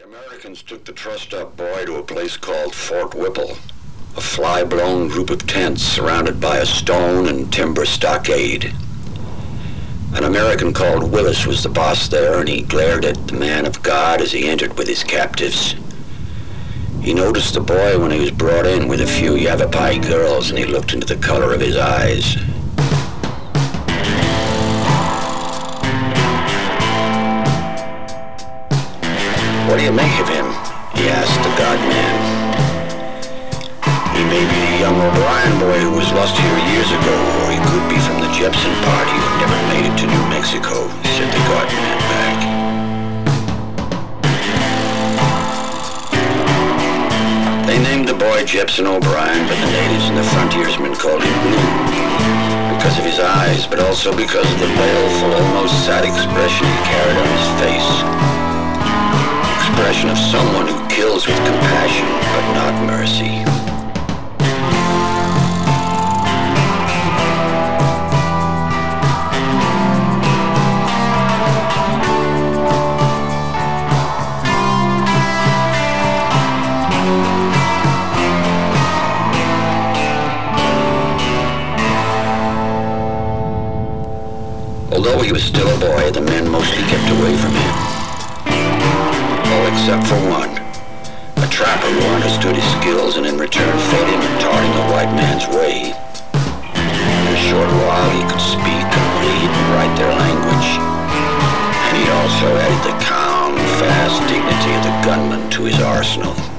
Americans took the trussed-up boy to a place called Fort Whipple, a fly-blown group of tents surrounded by a stone and timber stockade. An American called Willis was the boss there, and he glared at the man of God as he entered with his captives. He noticed the boy when he was brought in with a few Yavapai girls, and he looked into the color of his eyes. "What do you make of him?" he asked the God-man. "He may be the young O'Brien boy who was lost here years ago, or he could be from the Jepson party who never made it to New Mexico," said the God-man back. They named the boy Jepson O'Brien, but the natives and the frontiersmen called him Blue, because of his eyes, but also because of the baleful, almost sad expression he carried on his face. Expression of someone who kills with compassion but not mercy. Although he was still a boy, the men mostly kept away from him. All except for one, a trapper who understood his skills and in return fed him and taught him the white man's way. In a short while he could speak and read and write their language, and he also added the calm, fast dignity of the gunman to his arsenal.